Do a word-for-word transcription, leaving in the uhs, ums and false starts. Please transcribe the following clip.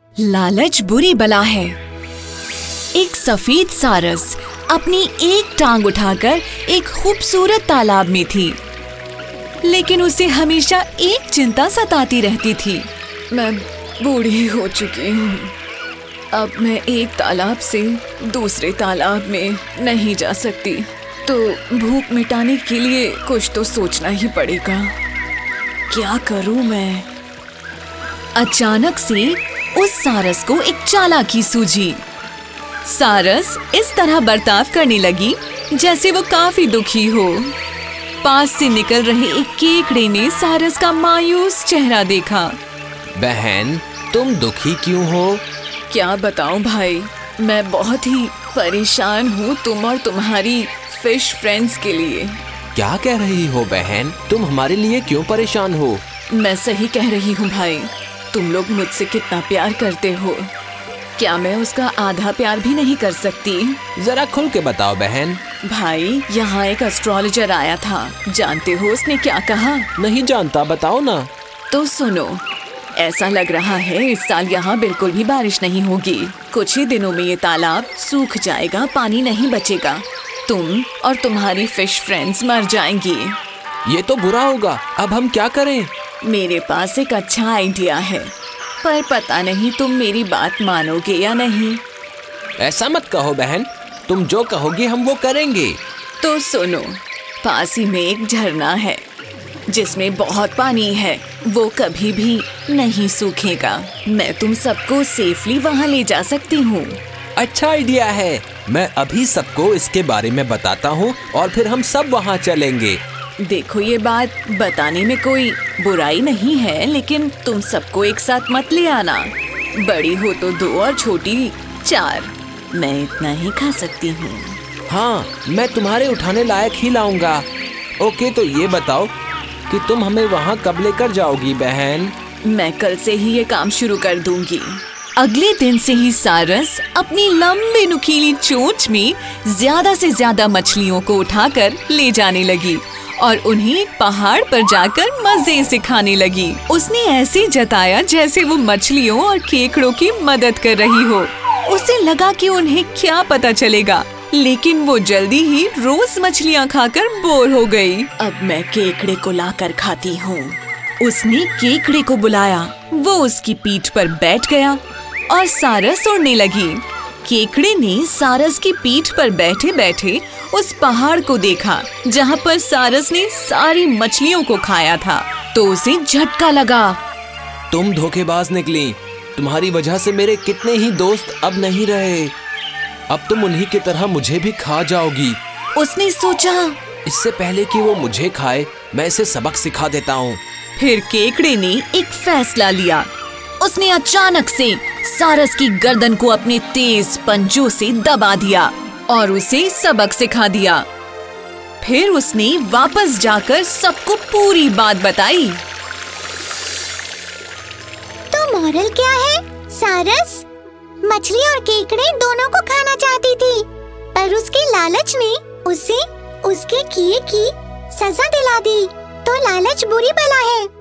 लालच बुरी बला है। एक सफेद सारस अपनी एक टांग उठाकर एक खूबसूरत तालाब में थी, लेकिन उसे हमेशा एक चिंता सताती रहती थी। मैं बूढ़ी हो चुकी हूँ, अब मैं एक तालाब से दूसरे तालाब में नहीं जा सकती, तो भूख मिटाने के लिए कुछ तो सोचना ही पड़ेगा। क्या करूँ मैं? अचानक से उस सारस को एक चालाकी सूझी। सारस इस तरह बर्ताव करने लगी जैसे वो काफी दुखी हो। पास से निकल रहे एक केकड़े ने सारस का मायूस चेहरा देखा। बहन, तुम दुखी क्यों हो? क्या बताऊं भाई, मैं बहुत ही परेशान हूँ तुम और तुम्हारी फिश फ्रेंड्स के लिए। क्या कह रही हो बहन? तुम हमारे लिए क्यों परेशान हो? मैं सही कह रही हूँ भाई, तुम लोग मुझसे कितना प्यार करते हो, क्या मैं उसका आधा प्यार भी नहीं कर सकती? जरा खुल के बताओ बहन। भाई, यहाँ एक एस्ट्रोलॉजर आया था, जानते हो उसने क्या कहा? नहीं जानता, बताओ ना। तो सुनो, ऐसा लग रहा है इस साल यहाँ बिल्कुल भी बारिश नहीं होगी। कुछ ही दिनों में ये तालाब सूख जाएगा, पानी नहीं बचेगा, तुम और तुम्हारी फिश फ्रेंड्स मर जाएंगी। ये तो बुरा होगा, अब हम क्या करें? मेरे पास एक अच्छा आइडिया है, पर पता नहीं तुम मेरी बात मानोगे या नहीं। ऐसा मत कहो बहन, तुम जो कहोगी हम वो करेंगे। तो सुनो, पास ही में एक झरना है जिसमें बहुत पानी है, वो कभी भी नहीं सूखेगा। मैं तुम सबको सेफली वहाँ ले जा सकती हूँ। अच्छा आइडिया है, मैं अभी सबको इसके बारे में बताता हूँ और फिर हम सब वहाँ चलेंगे। देखो, ये बात बताने में कोई बुराई नहीं है, लेकिन तुम सबको एक साथ मत ले आना। बड़ी हो तो दो और छोटी चार, मैं इतना ही खा सकती हूँ। हाँ, मैं तुम्हारे उठाने लायक ही लाऊंगा। ओके, तो ये बताओ कि तुम हमें वहाँ कब लेकर जाओगी बहन? मैं कल से ही ये काम शुरू कर दूंगी। अगले दिन से ही सारस अपनी लंबी नुकीली चोंच में ज्यादा से ज्यादा मछलियों को उठाकर ले जाने लगी और उन्हें पहाड़ पर जाकर मजे से खाने लगी। उसने ऐसे जताया जैसे वो मछलियों और केकड़ों की मदद कर रही हो। उसे लगा कि उन्हें क्या पता चलेगा, लेकिन वो जल्दी ही रोज मछलियाँ खाकर बोर हो गई। अब मैं केकड़े को लाकर खाती हूँ। उसने केकड़े को बुलाया, वो उसकी पीठ पर बैठ गया और सारस उड़ने लगी। केकड़े ने सारस की पीठ पर बैठे बैठे उस पहाड़ को देखा जहाँ पर सारस ने सारी मछलियों को खाया था, तो उसे झटका लगा। तुम धोखेबाज निकली, तुम्हारी वजह से मेरे कितने ही दोस्त अब नहीं रहे। अब तुम उन्हीं की तरह मुझे भी खा जाओगी। उसने सोचा, इससे पहले कि वो मुझे खाए, मैं इसे सबक सिखा देता हूँ। फिर केकड़े ने एक फैसला लिया। उसने अचानक से सारस की गर्दन को अपने तेज पंजों से दबा दिया और उसे सबक सिखा दिया। फिर उसने वापस जाकर सबको पूरी बात बताई। तो मॉरल क्या है? सारस मछली और केकड़े दोनों को खाना चाहती थी, पर उसके लालच ने उसे उसके किए की सजा दिला दी। तो लालच बुरी बला है।